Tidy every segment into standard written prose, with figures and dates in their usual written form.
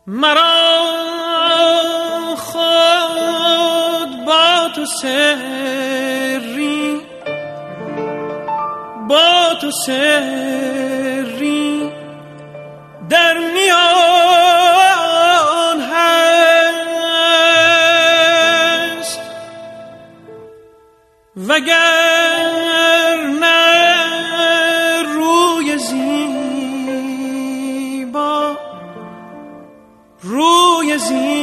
مرا خود با تو سری، با تو سری در میان هست، وگر نه روی زیبا، روی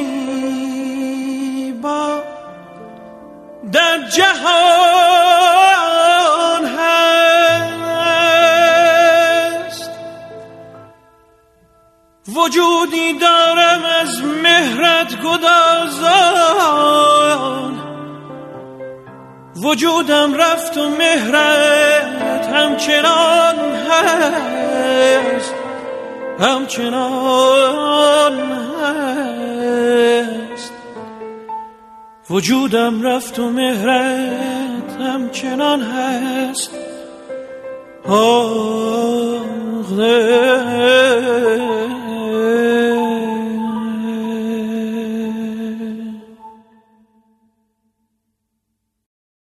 زیبا در جهان هست. وجودی دارم از مهرت گدازان، وجودم رفت و مهرت همچنان هست، همچنان هست. وجودم رفت و مهرت همچنان هست. آه